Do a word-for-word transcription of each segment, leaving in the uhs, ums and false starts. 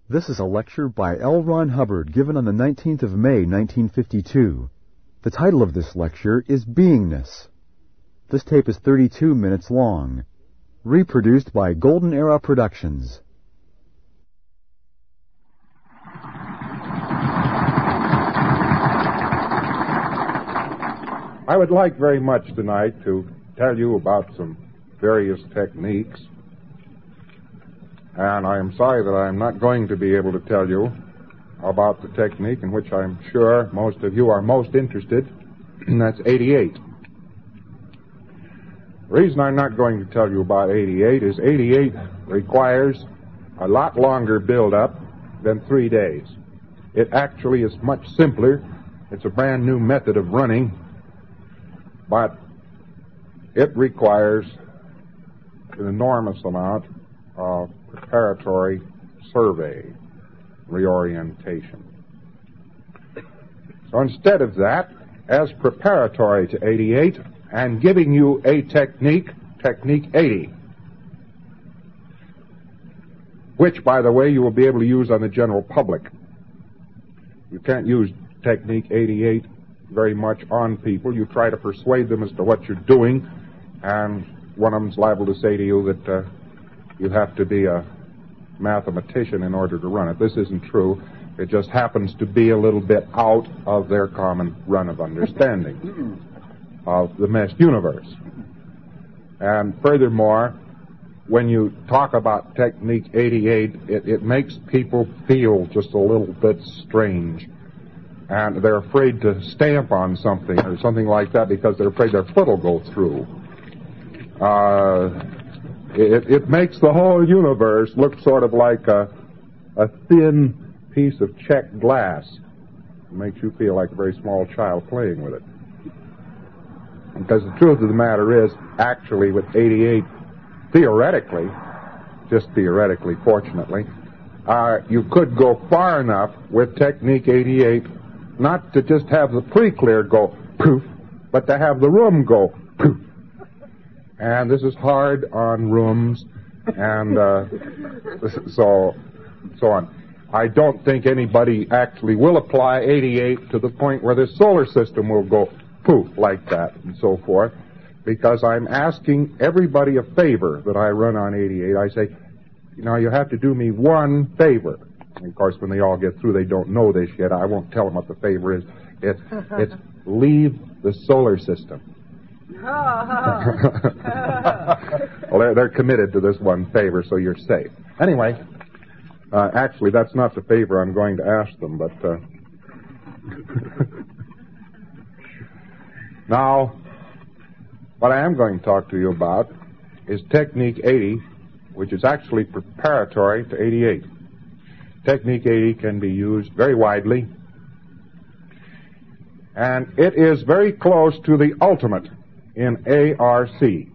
This is a lecture by L. Ron Hubbard given on the nineteenth of May, nineteen fifty-two. The title of this lecture is Beingness. This tape is thirty-two minutes long. Reproduced by Golden Era Productions. I would like very much tonight to tell you about some various techniques. And I am sorry that I am not going to be able to tell you about the technique in which I'm sure most of you are most interested, and that's eighty-eight. The reason I'm not going to tell you about eighty-eight is eighty-eight requires a lot longer build-up than three days. It actually is much simpler. It's a brand new method of running, but it requires an enormous amount of preparatory survey, reorientation. So instead of that, as preparatory to eighty-eight, and giving you a technique, Technique eighty, which, by the way, you will be able to use on the general public. You can't use Technique eighty-eight very much on people. You try to persuade them as to what you're doing, and one of them's liable to say to you that uh, you have to be a mathematician in order to run it. This isn't true. It just happens to be a little bit out of their common run of understanding of the meshed universe. And furthermore, when you talk about Technique eighty-eight, it, it makes people feel just a little bit strange. And they're afraid to stamp on something or something like that because they're afraid their foot will go through. Uh... It, it makes the whole universe look sort of like a, a thin piece of checked glass. It makes you feel like a very small child playing with it. Because the truth of the matter is, actually with eighty-eight, theoretically, just theoretically, fortunately, uh, you could go far enough with Technique eighty-eight not to just have the pre-clear go poof, but to have the room go poof. And this is hard on rooms, and uh, so so on. I don't think anybody actually will apply eighty-eight to the point where the solar system will go poof like that and so forth, because I'm asking everybody a favor that I run on eighty-eight. I say, you know, you have to do me one favor. And of course, when they all get through, they don't know this yet. I won't tell them what the favor is. It's, it's leave the solar system. Well, they're, they're committed to this one favor, so you're safe. Anyway, uh, actually, that's not the favor I'm going to ask them, but uh, now, what I am going to talk to you about is Technique eighty, which is actually preparatory to eighty-eight. Technique eighty can be used very widely, and it is very close to the ultimate in A R C,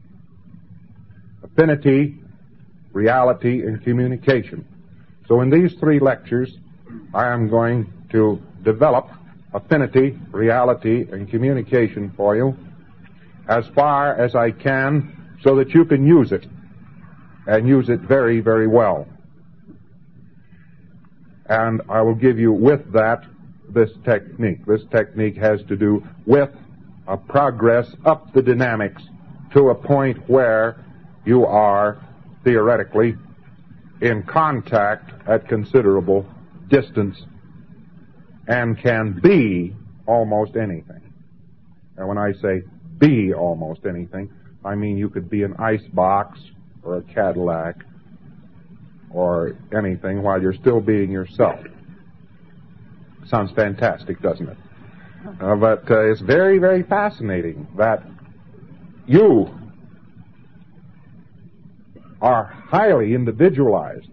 affinity, reality, and communication. So in these three lectures, I am going to develop affinity, reality, and communication for you as far as I can so that you can use it, and use it very, very well. And I will give you with that this technique. This technique has to do with a progress up the dynamics to a point where you are theoretically in contact at considerable distance and can be almost anything. And when I say be almost anything, I mean you could be an ice box or a Cadillac or anything while you're still being yourself. Sounds fantastic, doesn't it? Uh, but uh, it's very, very fascinating that you are highly individualized,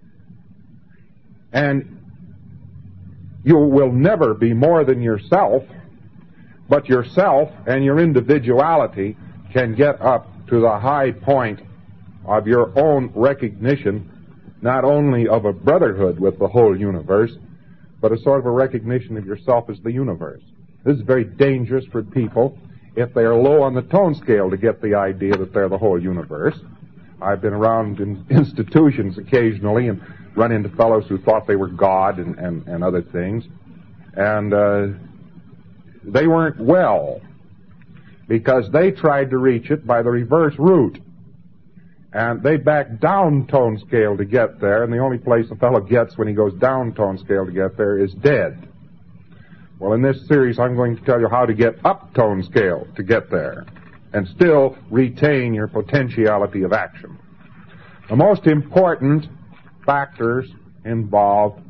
and you will never be more than yourself, but yourself and your individuality can get up to the high point of your own recognition, not only of a brotherhood with the whole universe, but a sort of a recognition of yourself as the universe. This is very dangerous for people if they are low on the tone scale to get the idea that they're the whole universe. I've been around in institutions occasionally and run into fellows who thought they were God and, and, and other things. And uh, they weren't well, because they tried to reach it by the reverse route. And they backed down tone scale to get there, and the only place a fellow gets when he goes down tone scale to get there is dead. Well, in this series, I'm going to tell you how to get up tone scale to get there, and still retain your potentiality of action. The most important factors involved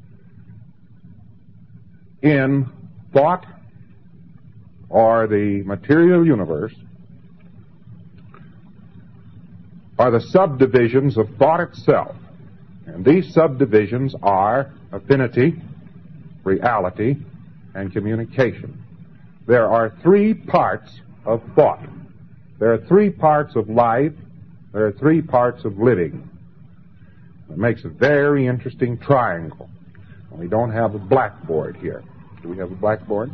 in thought or the material universe are the subdivisions of thought itself. And these subdivisions are affinity, reality, and communication. There are three parts of thought. There are three parts of life. There are three parts of living. It makes a very interesting triangle. We don't have a blackboard here. Do we have a blackboard?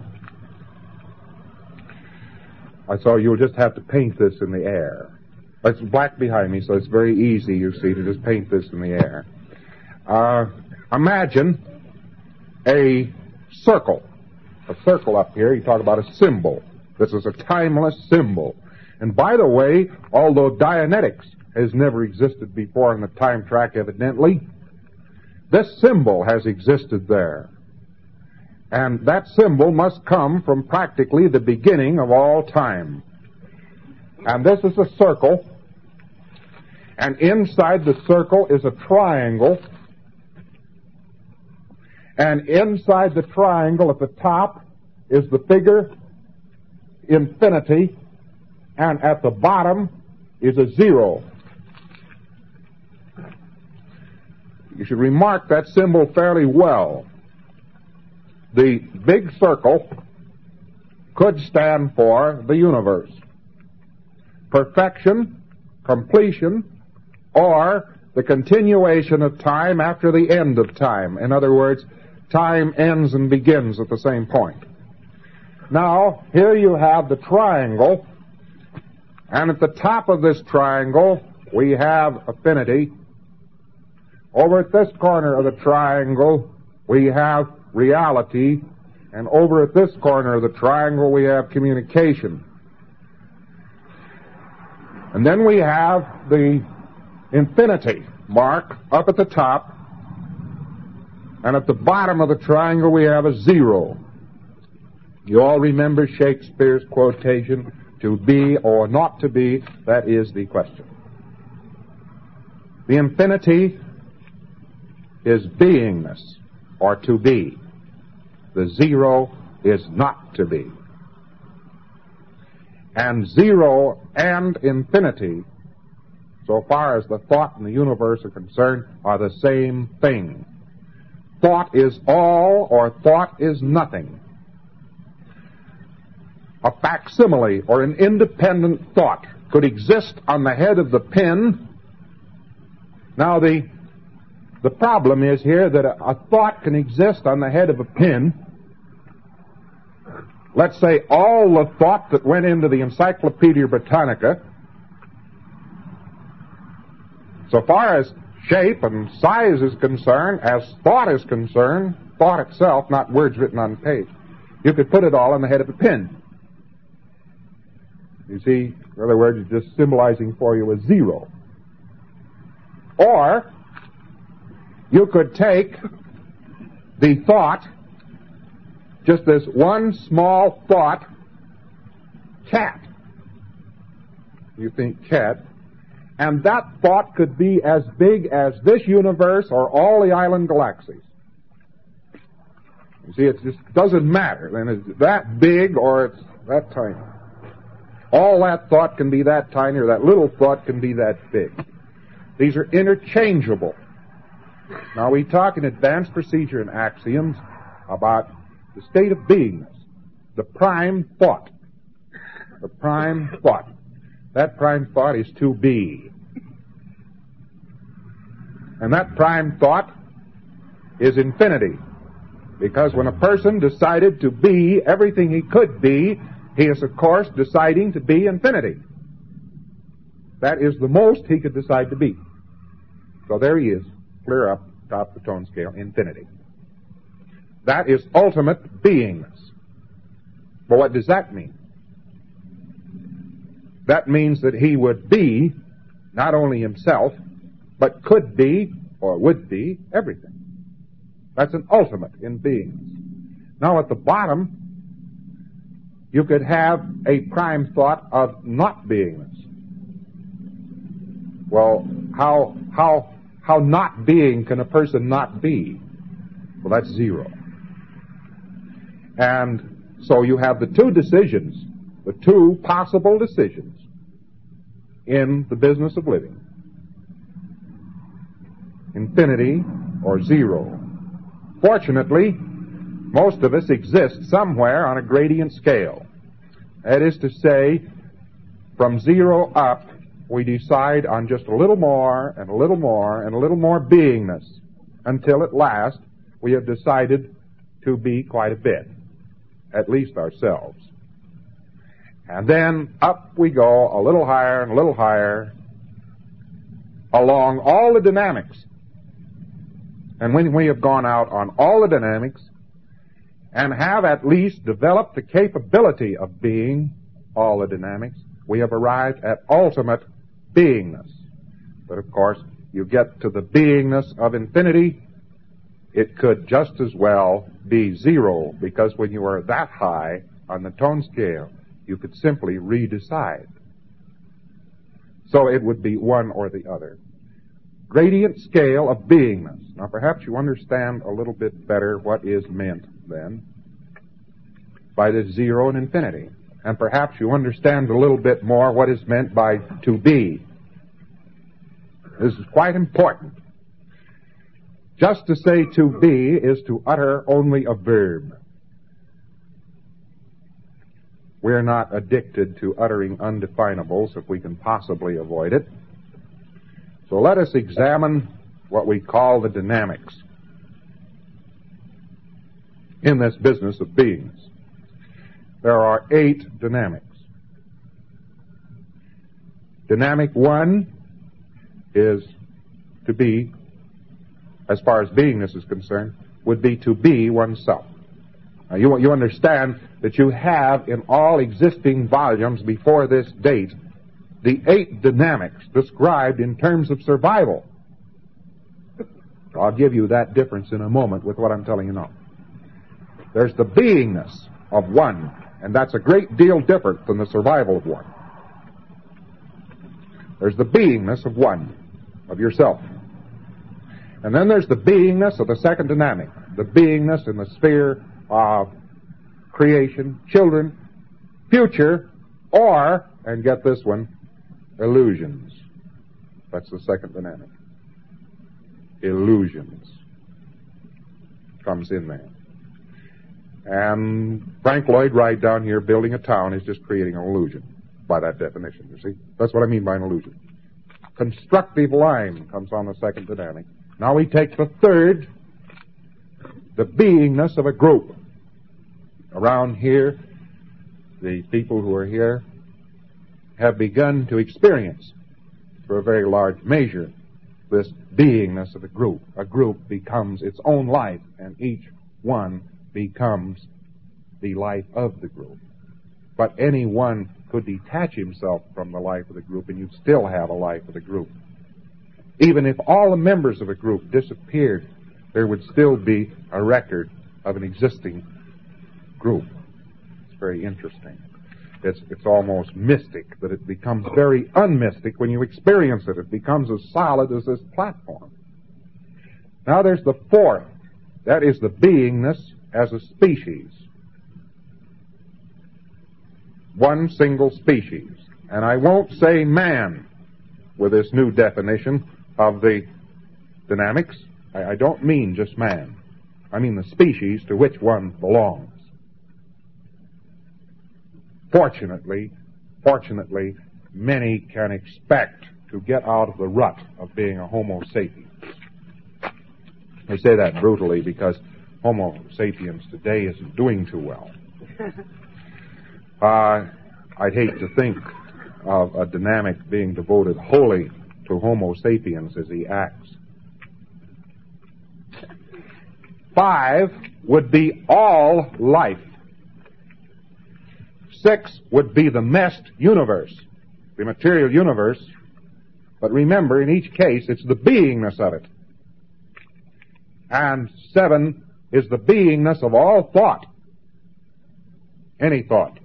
I saw you'll just have to paint this in the air. It's black behind me, so it's very easy, you see, to just paint this in the air. Uh, imagine a circle. A circle up here. You talk about a symbol. This is a timeless symbol. And by the way, although Dianetics has never existed before in the time track, evidently, this symbol has existed there. And that symbol must come from practically the beginning of all time. And this is a circle, and inside the circle is a triangle, and inside the triangle at the top is the figure infinity, and at the bottom is a zero. You should remark that symbol fairly well. The big circle could stand for the universe. Perfection, completion, or the continuation of time after the end of time. In other words, time ends and begins at the same point. Now, here you have the triangle, and at the top of this triangle, we have affinity. Over at this corner of the triangle, we have reality, and over at this corner of the triangle, we have communication. And then we have the infinity mark up at the top, and at the bottom of the triangle we have a zero. You all remember Shakespeare's quotation, to be or not to be, that is the question. The infinity is beingness, or to be. The zero is not to be. And zero and infinity, so far as the thought and the universe are concerned, are the same thing. Thought is all, or thought is nothing. A facsimile, or an independent thought, could exist on the head of the pen. Now, the, the problem is here that a, a thought can exist on the head of a pen. Let's say all the thought that went into the Encyclopedia Britannica, so far as shape and size is concerned, as thought is concerned, thought itself, not words written on page, you could put it all on the head of a pin. You see, in other words, it's just symbolizing for you a zero. Or, you could take the thought, just this one small thought, cat. You think cat. And that thought could be as big as this universe or all the island galaxies. You see, it just doesn't matter. Then it's that big or it's that tiny. All that thought can be that tiny, or that little thought can be that big. These are interchangeable. Now, we talk in advanced procedure and axioms about the state of beingness, the prime thought. The prime thought. That prime thought is to be. And that prime thought is infinity. Because when a person decided to be everything he could be, he is, of course, deciding to be infinity. That is the most he could decide to be. So there he is, clear up. top of the tone scale, infinity. That is ultimate beingness. But what does that mean? That means that he would be not only himself, but could be or would be everything. That's an ultimate in beingness. Now at the bottom, you could have a prime thought of not beingness. Well, how, how, how not being can a person not be? Well, that's zero. And so you have the two decisions, the two possible decisions in the business of living. Infinity or zero. Fortunately, most of us exist somewhere on a gradient scale. That is to say, from zero up, we decide on just a little more and a little more and a little more beingness until at last we have decided to be quite a bit, at least ourselves. And then up we go a little higher and a little higher along all the dynamics. And when we have gone out on all the dynamics and have at least developed the capability of being all the dynamics, we have arrived at ultimate beingness. But of course, you get to the beingness of infinity, it could just as well be zero, because when you are that high on the tone scale, you could simply redecide. So it would be one or the other. Gradient scale of beingness. Now perhaps you understand a little bit better what is meant then by the zero and infinity. And perhaps you understand a little bit more what is meant by to be. This is quite important. Just to say to be is to utter only a verb. We're not addicted to uttering undefinables if we can possibly avoid it. So let us examine what we call the dynamics in this business of beingness. There are eight dynamics. Dynamic one is to be, as far as beingness is concerned, would be to be oneself. Now you, you understand that you have in all existing volumes before this date the eight dynamics described in terms of survival. I'll give you that difference in a moment with what I'm telling you now. There's the beingness of one, and that's a great deal different than the survival of one. There's the beingness of one, of yourself. And then there's the beingness of the second dynamic, the beingness in the sphere of creation, children, future, or, and get this one, illusions. That's the second dynamic. Illusions comes in there. And Frank Lloyd Wright down here building a town is just creating an illusion by that definition, you see. That's what I mean by an illusion. Constructive line comes on the second dynamic. Now we take the third, the beingness of a group. Around here, the people who are here have begun to experience, for a very large measure, this beingness of a group. A group becomes its own life, and each one becomes the life of the group. But any one could detach himself from the life of the group, and you'd still have a life of the group. Even if all the members of a group disappeared, there would still be a record of an existing group. It's very interesting. It's, it's almost mystic, but it becomes very unmystic when you experience it. It becomes as solid as this platform. Now there's the fourth. That is the beingness as a species. One single species. And I won't say man with this new definition of the dynamics. I, I don't mean just man. I mean the species to which one belongs. Fortunately, fortunately, many can expect to get out of the rut of being a Homo sapiens. I say that brutally because Homo sapiens today isn't doing too well. Uh, I'd hate to think of a dynamic being devoted wholly to Homo sapiens as he acts. Five would be all life. Six would be the messed universe, the material universe. But remember, in each case, it's the beingness of it. And seven is the beingness of all thought. Any thought.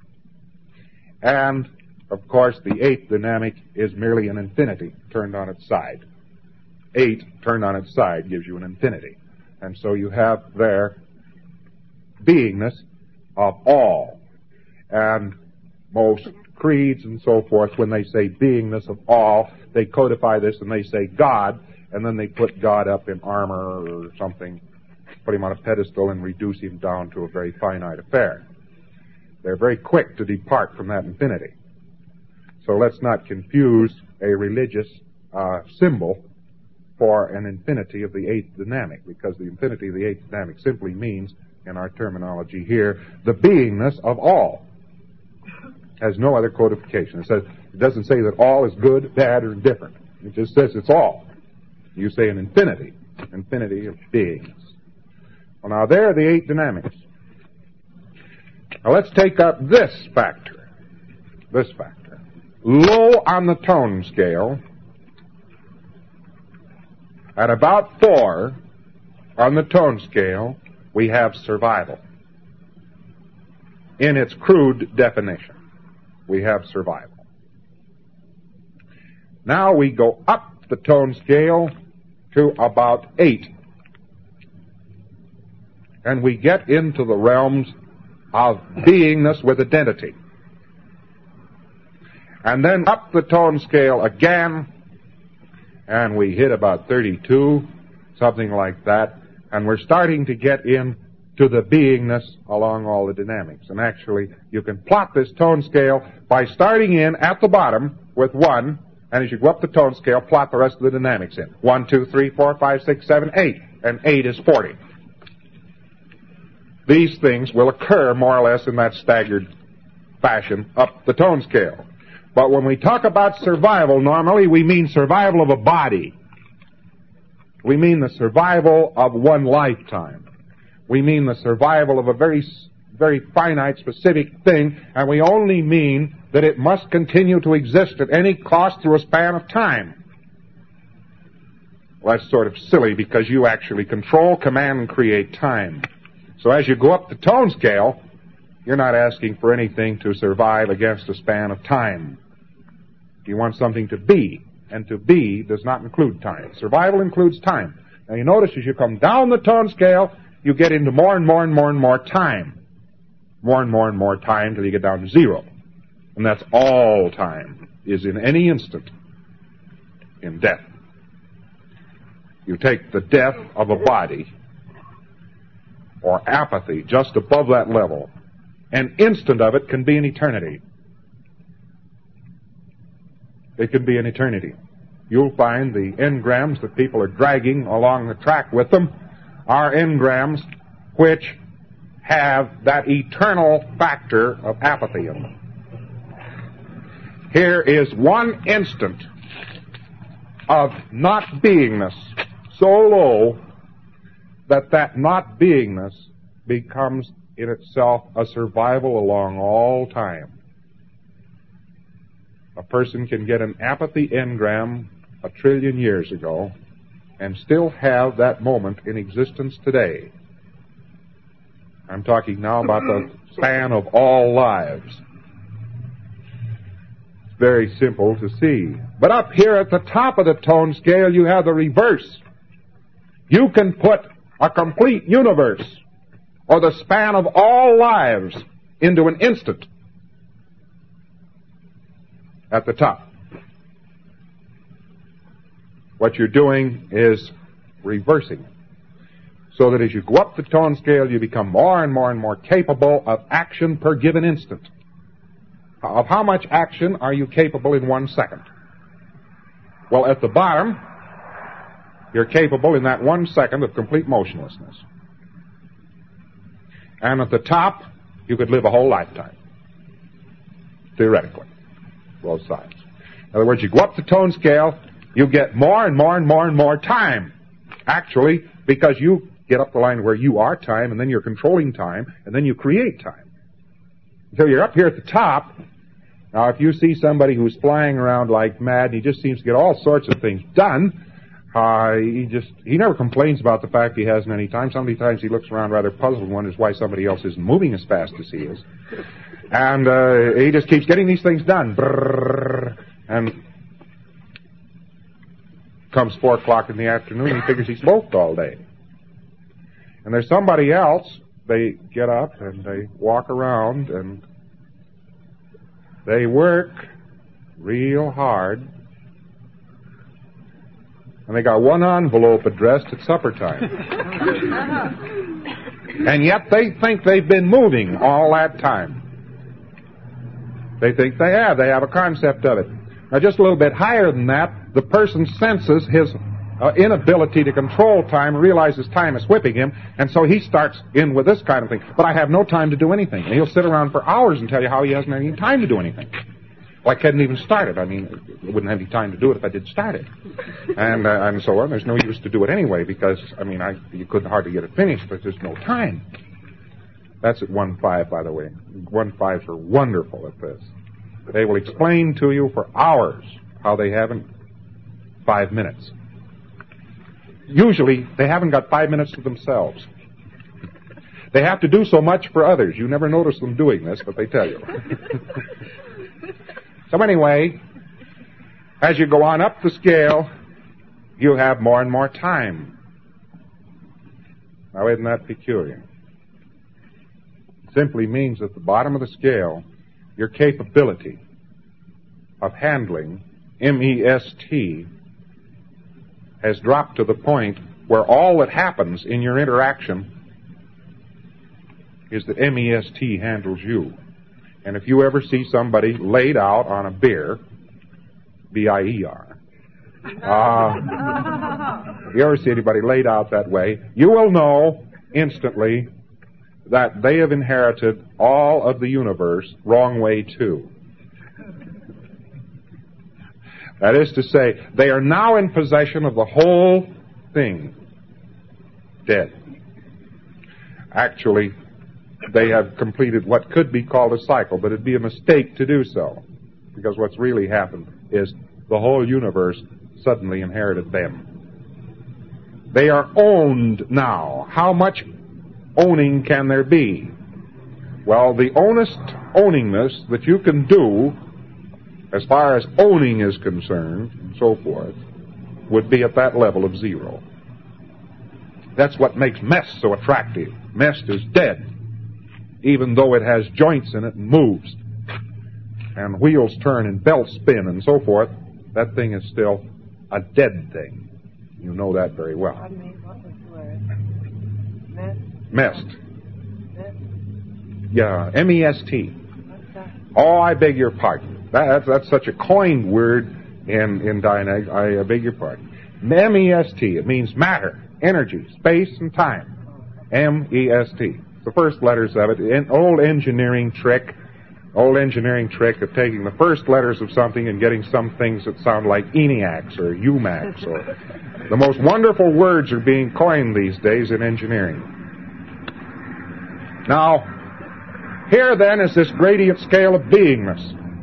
And, of course, the eighth dynamic is merely an infinity turned on its side. Eight turned on its side gives you an infinity. And so you have there beingness of all. And most creeds and so forth, when they say beingness of all, they codify this and they say God, and then they put God up in armor or something, put him on a pedestal and reduce him down to a very finite affair. They're very quick to depart from that infinity. So let's not confuse a religious uh, symbol for an infinity of the eighth dynamic, because the infinity of the eighth dynamic simply means, in our terminology here, the beingness of all. Has no other codification. It says, it doesn't say that all is good, bad, or indifferent. It just says it's all. You say an infinity, infinity of beings. Well, now there are the eight dynamics. Now let's take up this factor. This factor. Low on the tone scale, at about four on the tone scale, we have survival. In its crude definition, we have survival. Now we go up the tone scale to about eight. And we get into the realms of beingness with identity. And then up the tone scale again, and we hit about thirty-two, something like that, and we're starting to get in to the beingness along all the dynamics. And actually, you can plot this tone scale by starting in at the bottom with one, and as you go up the tone scale, plot the rest of the dynamics in. One, two, three, four, five, six, seven, eight. And eight is forty. These things will occur more or less in that staggered fashion up the tone scale. But when we talk about survival, normally we mean survival of a body. We mean the survival of one lifetime. We mean the survival of a very, very finite, specific thing, and we only mean that it must continue to exist at any cost through a span of time. Well, that's sort of silly, because you actually control, command, and create time. So as you go up the tone scale, you're not asking for anything to survive against a span of time. You want something to be, and to be does not include time. Survival includes time. Now you notice as you come down the tone scale, you get into more and more and more and more time. More and more and more time till you get down to zero. And that's all time, is in any instant in death. You take the death of a body, or apathy, just above that level. An instant of it can be an eternity. It can be an eternity. You'll find the engrams that people are dragging along the track with them are engrams which have that eternal factor of apathy in them. Here is one instant of not beingness so low that that not beingness becomes in itself a survival along all time. A person can get an apathy engram a trillion years ago and still have that moment in existence today. I'm talking now about the span of all lives. It's very simple to see. But up here at the top of the tone scale, you have the reverse. You can put a complete universe, or the span of all lives, into an instant at the top. What you're doing is reversing it, so that as you go up the tone scale, you become more and more and more capable of action per given instant. Of how much action are you capable in one second? Well, at the bottom, you're capable in that one second of complete motionlessness. And at the top, you could live a whole lifetime. Theoretically. Both sides. In other words, you go up the tone scale, you get more and more and more and more time. Actually, because you get up the line where you are time, and then you're controlling time, and then you create time. So you're up here at the top. Now, if you see somebody who's flying around like mad, and he just seems to get all sorts of things done, uh, he just, he never complains about the fact he hasn't any time. Sometimes he looks around rather puzzled and wonders why somebody else isn't moving as fast as he is. And uh, he just keeps getting these things done. Brrr, and comes four o'clock in the afternoon, he figures he smoked all day. And there's somebody else, they get up and they walk around and they work real hard. And they got one envelope addressed at supper time. And yet they think they've been moving all that time. They think they have. They have a concept of it. Now, just a little bit higher than that, the person senses his uh, inability to control time, realizes time is whipping him, and so he starts in with this kind of thing. But I have no time to do anything. And he'll sit around for hours and tell you how he hasn't any time to do anything. Well, I couldn't even start it. I mean, I wouldn't have any time to do it if I did start it. And uh, and so on. There's no use to do it anyway because, I mean, I you couldn't hardly get it finished, but there's no time. That's at one five, by the way. One fives are wonderful at this. They will explain to you for hours how they haven't five minutes. Usually, they haven't got five minutes to themselves. They have to do so much for others. You never notice them doing this, but they tell you. So anyway, as you go on up the scale, you have more and more time. Now, isn't that peculiar? It simply means at the bottom of the scale, your capability of handling M E S T has dropped to the point where all that happens in your interaction is that M E S T handles you. And if you ever see somebody laid out on a beer, B I E R, uh, if you ever see anybody laid out that way, you will know instantly that they have inherited all of the universe wrong way too. That is to say, they are now in possession of the whole thing. Dead. Actually, they have completed what could be called a cycle, but it'd be a mistake to do so. Because what's really happened is the whole universe suddenly inherited them. They are owned now. How much owning can there be? Well, the honest owningness that you can do, as far as owning is concerned, and so forth, would be at that level of zero. That's what makes mess so attractive. Mess is dead, even though it has joints in it and moves, and wheels turn and belts spin and so forth. That thing is still a dead thing. You know that very well. I mean, what was the word? Messed. Messed? Yeah, M E S T. What's that? Oh, I beg your pardon. That, that's, that's such a coined word in, in Dianetics. I, I beg your pardon. M E S T. It means matter, energy, space, and time. M E S T. The first letters of it. An old engineering trick. Old engineering trick of taking the first letters of something and getting some things that sound like ENIACs or UMACs. Or the most wonderful words are being coined these days in engineering. Now, here then is this gradient scale of beingness.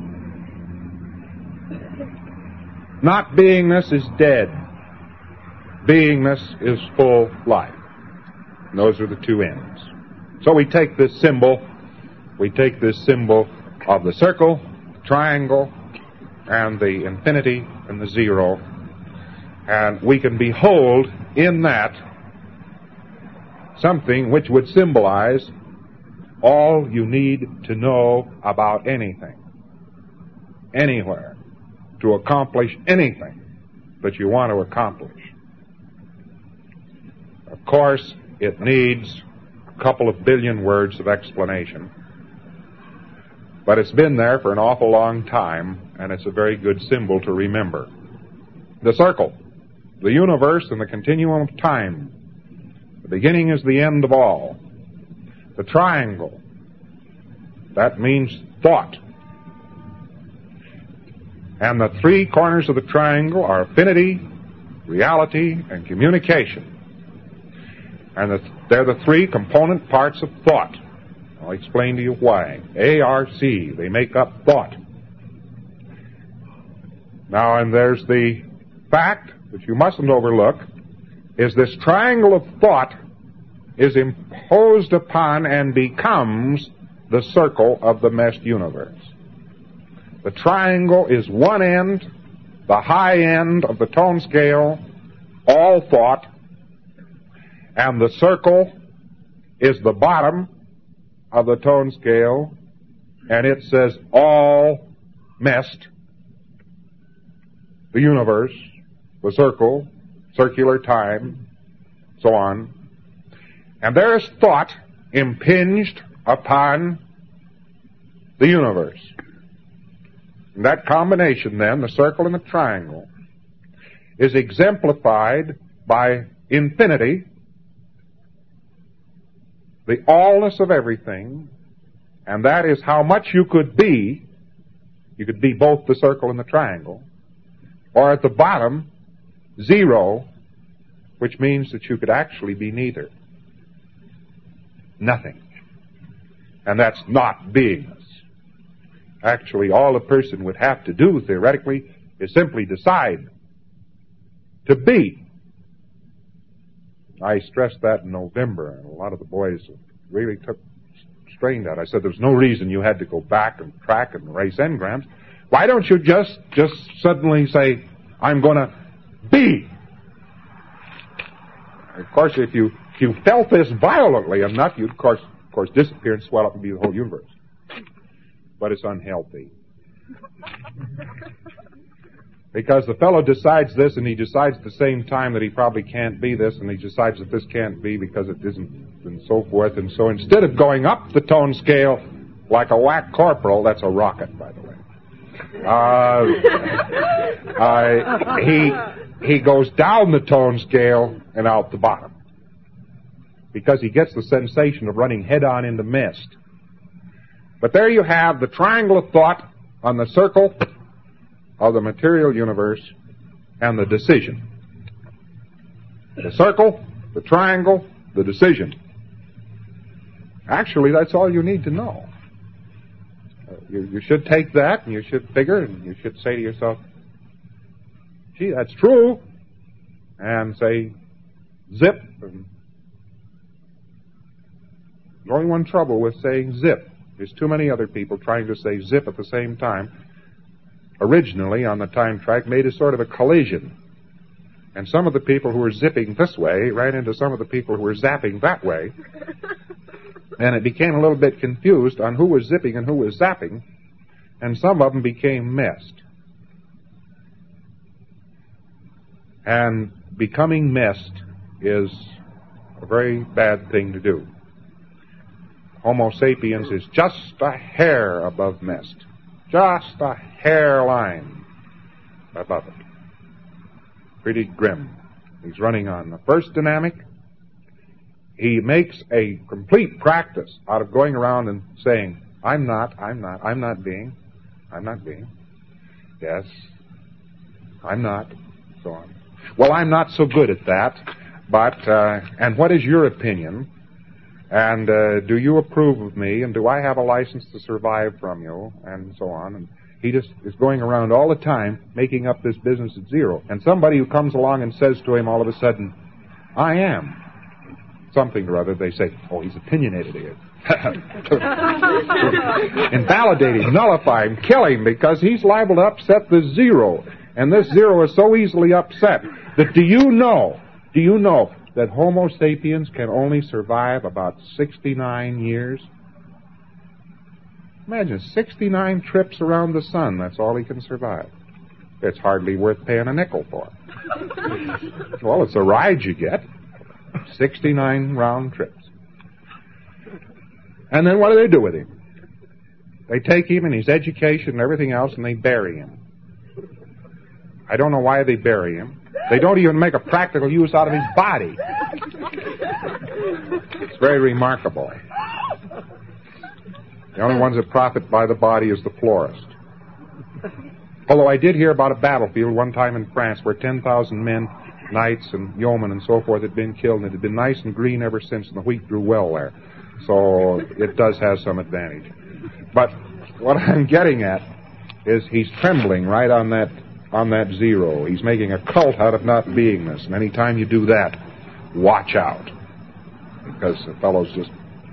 Not beingness is dead. Beingness is full life. And those are the two ends. So we take this symbol, we take this symbol of the circle, the triangle, and the infinity and the zero, and we can behold in that something which would symbolize all you need to know about anything, anywhere, to accomplish anything that you want to accomplish. Of course, it needs a couple of billion words of explanation, but it's been there for an awful long time, and it's a very good symbol to remember. The circle, the universe and the continuum of time. The beginning is the end of all. The triangle, that means thought. And the three corners of the triangle are affinity, reality, and communication. And the, they're the three component parts of thought. I'll explain to you why. A, R, C. They make up thought. Now, and there's the fact that you mustn't overlook is this triangle of thought is imposed upon and becomes the circle of the meshed universe. The triangle is one end, the high end of the tone scale, all thought, and the circle is the bottom of the tone scale, and it says all meshed. The universe, the circle, circular time, so on. And there is thought impinged upon the universe. And that combination then, the circle and the triangle, is exemplified by infinity, the allness of everything, and that is how much you could be. You could be both the circle and the triangle, or at the bottom, zero, which means that you could actually be neither. Nothing. And that's not beingness. Actually, all a person would have to do, theoretically, is simply decide to be. I stressed that in November, and a lot of the boys really took strain that. I said there's no reason you had to go back and track and race engrams. Why don't you just just suddenly say, I'm going to be? Of course, if you if you felt this violently enough, you'd of course of course disappear and swell up and be the whole universe. But it's unhealthy. Because the fellow decides this, and he decides at the same time that he probably can't be this, and he decides that this can't be because it isn't, and so forth. And so instead of going up the tone scale like a whack corporal, that's a rocket, by the way. Uh, uh, he he goes down the tone scale and out the bottom, because he gets the sensation of running head-on into mist. But there you have the triangle of thought on the circle of the material universe and the decision. The circle, the triangle, the decision. Actually, that's all you need to know. Uh, you, you should take that and you should figure and you should say to yourself, gee, that's true. And say, zip. And there's only one trouble with saying zip. There's too many other people trying to say zip at the same time. Originally, on the time track, made a sort of a collision. And some of the people who were zipping this way ran into some of the people who were zapping that way. And it became a little bit confused on who was zipping and who was zapping. And some of them became messed. And becoming messed is a very bad thing to do. Homo sapiens is just a hair above messed. Just a hairline above it. Pretty grim. He's running on the first dynamic. He makes a complete practice out of going around and saying, I'm not, I'm not, I'm not being, I'm not being. Yes, I'm not, so on. Well, I'm not so good at that, but, uh, and what is your opinion? And uh, do you approve of me? And do I have a license to survive from you? And so on. And he just is going around all the time making up this business at zero. And somebody who comes along and says to him all of a sudden, I am something or other, they say, oh, he's opinionated again. Invalidate him, nullify him, kill him, because he's liable to upset the zero. And this zero is so easily upset that do you know, do you know that Homo sapiens can only survive about sixty-nine years? Imagine, sixty-nine trips around the sun, that's all he can survive. It's hardly worth paying a nickel for. Well, it's a ride you get. sixty-nine round trips. And then what do they do with him? They take him and his education and everything else and they bury him. I don't know why they bury him. They don't even make a practical use out of his body. It's very remarkable. The only ones that profit by the body is the florist. Although I did hear about a battlefield one time in France where ten thousand men knights and yeomen and so forth had been killed, and it had been nice and green ever since, and the wheat grew well there. So it does have some advantage. But what I'm getting at is he's trembling right on that on that zero. He's making a cult out of not beingness, and any time you do that, watch out, because the fellow's just...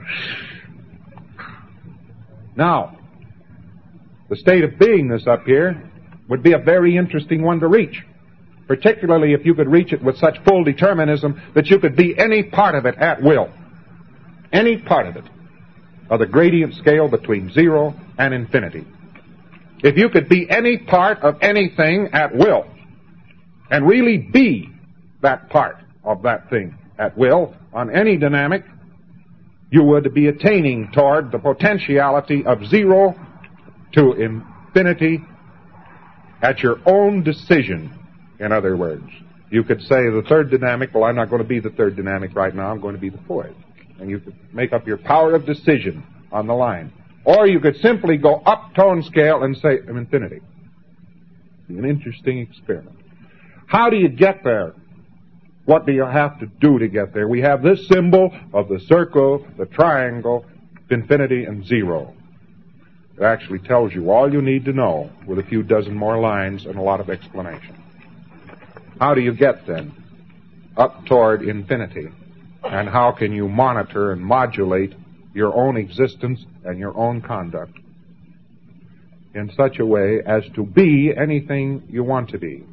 Now, the state of beingness up here would be a very interesting one to reach, particularly if you could reach it with such full determinism that you could be any part of it at will. Any part of it, of the gradient scale between zero and infinity. If you could be any part of anything at will, and really be that part of that thing at will on any dynamic, you would be attaining toward the potentiality of zero to infinity at your own decision, in other words. You could say the third dynamic, well, I'm not going to be the third dynamic right now, I'm going to be the fourth. And you could make up your power of decision on the line. Or you could simply go up tone scale and say, I'm infinity. An interesting experiment. How do you get there? What do you have to do to get there? We have this symbol of the circle, the triangle, infinity, and zero. It actually tells you all you need to know with a few dozen more lines and a lot of explanation. How do you get then up toward infinity? And how can you monitor and modulate your own existence and your own conduct in such a way as to be anything you want to be?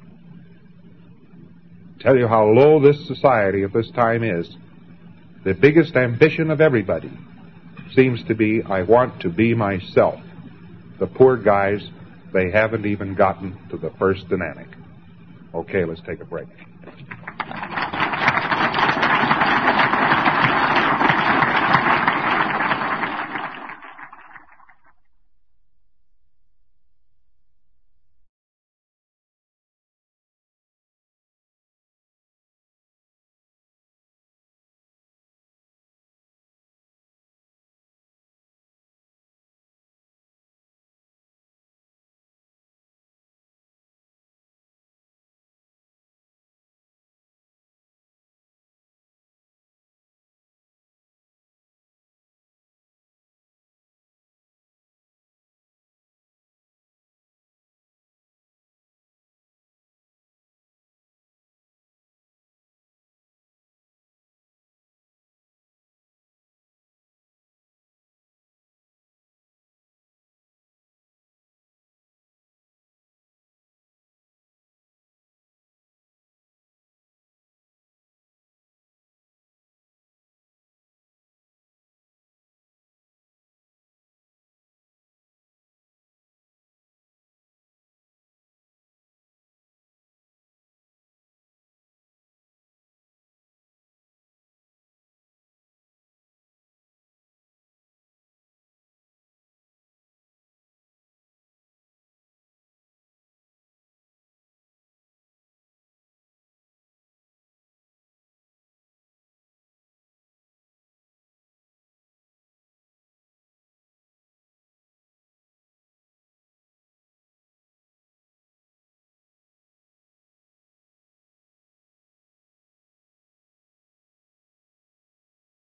Tell you how low this society at this time is. The biggest ambition of everybody seems to be, I want to be myself. The poor guys, they haven't even gotten to the first dynamic. Okay, let's take a break.